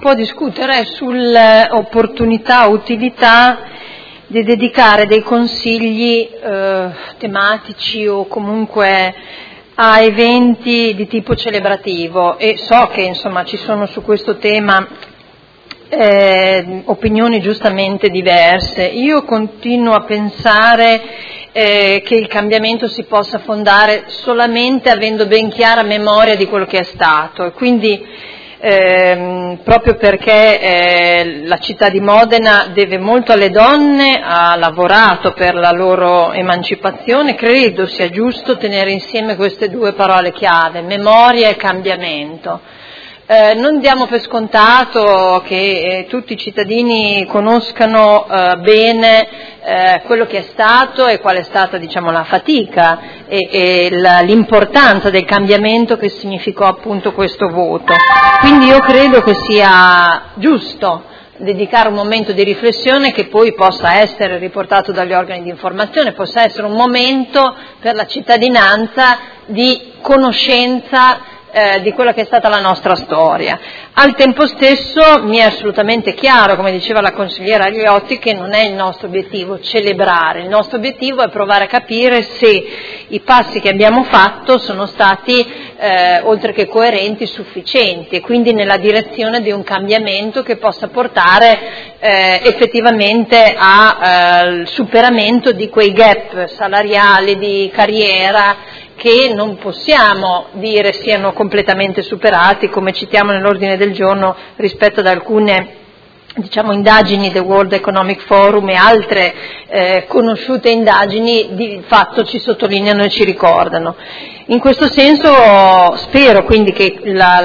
può discutere sull'opportunità, utilità di dedicare dei consigli tematici o comunque a eventi di tipo celebrativo, e so che insomma ci sono su questo tema opinioni giustamente diverse. Io continuo a pensare che il cambiamento si possa fondare solamente avendo ben chiara memoria di quello che è stato, e quindi proprio perché la città di Modena deve molto alle donne, ha lavorato per la loro emancipazione, credo sia giusto tenere insieme queste due parole chiave, memoria e cambiamento. Non diamo per scontato che tutti i cittadini conoscano bene quello che è stato e qual è stata, diciamo, la fatica e l'importanza del cambiamento che significò appunto questo voto. Quindi io credo che sia giusto dedicare un momento di riflessione che poi possa essere riportato dagli organi di informazione, possa essere un momento per la cittadinanza di conoscenza di quella che è stata la nostra storia. Al tempo stesso mi è assolutamente chiaro, come diceva la consigliera Agliotti, che non è il nostro obiettivo celebrare, il nostro obiettivo è provare a capire se i passi che abbiamo fatto sono stati, oltre che coerenti, sufficienti, e quindi nella direzione di un cambiamento che possa portare effettivamente al superamento di quei gap salariali, di carriera, che non possiamo dire siano completamente superati, come citiamo nell'ordine del giorno rispetto ad alcune, diciamo, indagini del World Economic Forum e altre conosciute indagini di fatto ci sottolineano e ci ricordano. In questo senso spero quindi che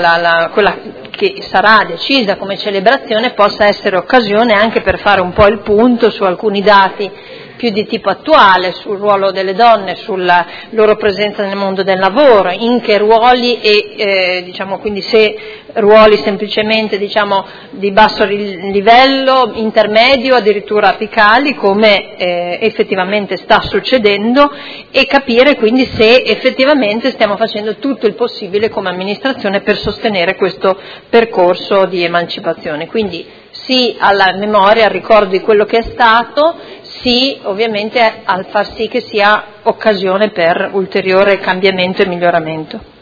quella che sarà decisa come celebrazione possa essere occasione anche per fare un po' il punto su alcuni dati più di tipo attuale, sul ruolo delle donne, sulla loro presenza nel mondo del lavoro, in che ruoli e diciamo, quindi se ruoli semplicemente, diciamo, di basso livello, intermedio, addirittura apicali, come effettivamente sta succedendo, e capire quindi se effettivamente stiamo facendo tutto il possibile come amministrazione per sostenere questo percorso di emancipazione. Quindi sì alla memoria, al ricordo di quello che è stato, sì ovviamente al far sì che sia occasione per ulteriore cambiamento e miglioramento.